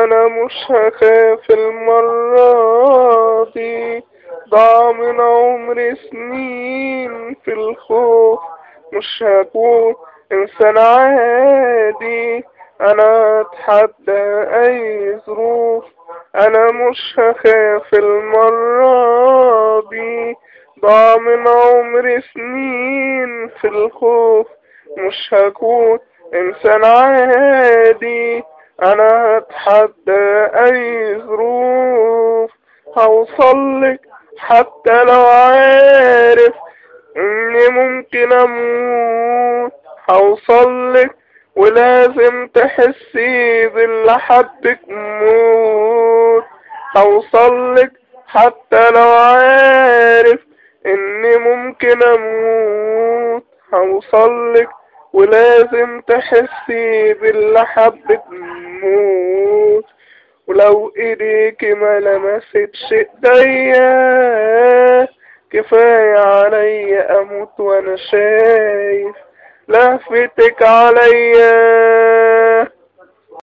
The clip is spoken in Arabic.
انا مش هخاف المرة دي، ضاع من عمري سنين في الخوف، مش هكون انسان عادي، انا اتحدى اي ظروف. انا مش هخاف المرة دي، ضاع من عمري سنين في الخوف، مش هكون انسان عادي، انا هتحدى اي ظروف. هوصلك حتى لو عارف اني ممكن اموت، هوصلك ولازم تحسي باللي حبك موت. هوصلك حتى لو عارف اني ممكن اموت، هوصلك ولازم تحسي باللي حبك موت. ولو ايديكي ما لمستش ايديا، كفاية عليا اموت وانا شايف لهفتك عليا.